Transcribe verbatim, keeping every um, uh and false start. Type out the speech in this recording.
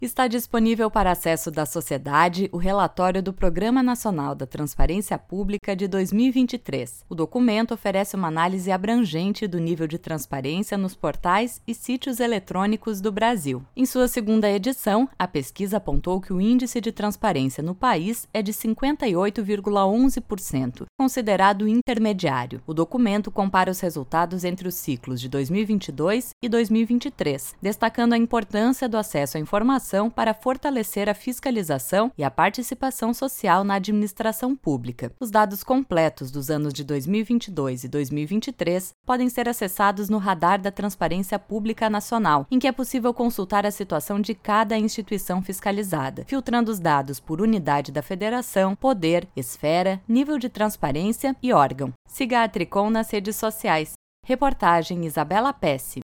Está disponível para acesso da sociedade o relatório do Programa Nacional da Transparência Pública de dois mil e vinte e três. O documento oferece uma análise abrangente do nível de transparência nos portais e sítios eletrônicos do Brasil. Em sua segunda edição, a pesquisa apontou que o índice de transparência no país é de cinquenta e oito vírgula onze por cento, considerado intermediário. O documento compara os resultados entre os ciclos de dois mil e vinte e dois e dois mil e vinte e três, destacando a importância do acesso à informação para fortalecer a fiscalização e a participação social na administração pública. Os dados completos dos anos de dois mil e vinte e dois e dois mil e vinte e três podem ser acessados no Radar da Transparência Pública Nacional, em que é possível consultar a situação de cada instituição fiscalizada, filtrando os dados por unidade da federação, poder, esfera, nível de transparência e órgão. Siga a Tricom nas redes sociais. Reportagem Isabela Pesce.